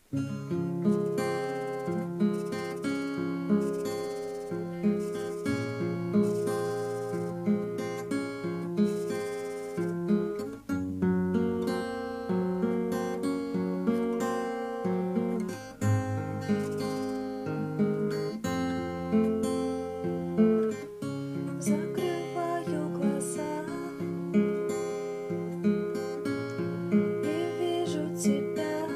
Закрываю глаза и вижу тебя.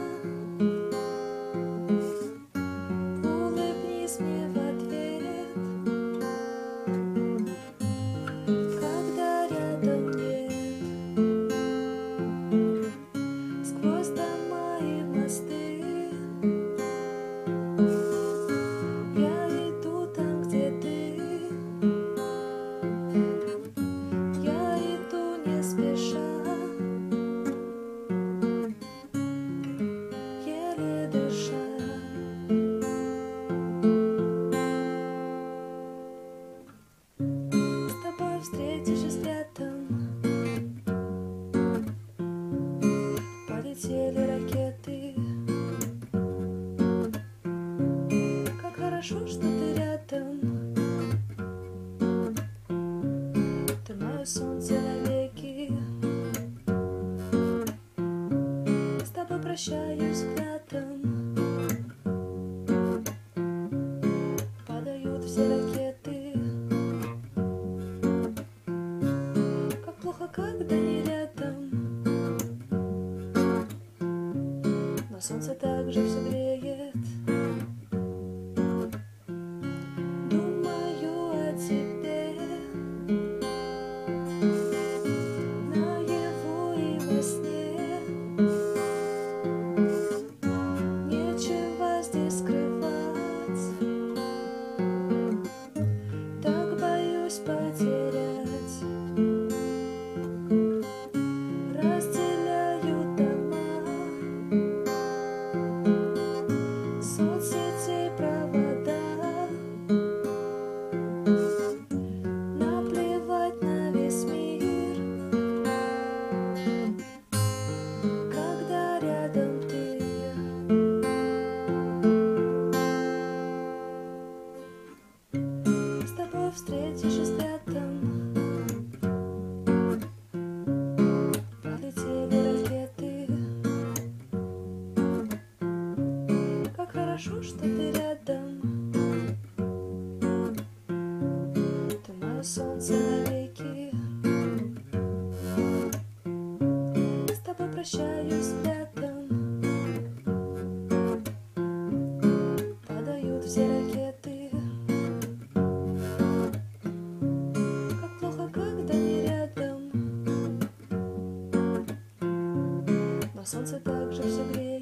Улыбнись мне в ответ, когда рядом нет. Сквозь дома и мосты я иду там, где ты. Я иду не спеша, еле дыша. С тобой встретишь взглядом, полетели ракеты. Как хорошо, что ты рядом, ты мое солнце навеки. С тобой прощаюсь взглядом, падают все ракеты. Как плохо, когда не рядом, но солнце также все греет. Думаю о тебе наяву и во сне. Нечего здесь скрывать, так боюсь потерять. Разделяют дома, соцсетей провода. Наплевать на весь мир, когда рядом ты. С тобой встретишь взглядом, полетели ракеты. Как хорошо, что ты рядом, ты мое солнце навеки. С тобой прощаюсь взглядом, падают все ракеты. Как плохо, когда не рядом, но солнце также все греет.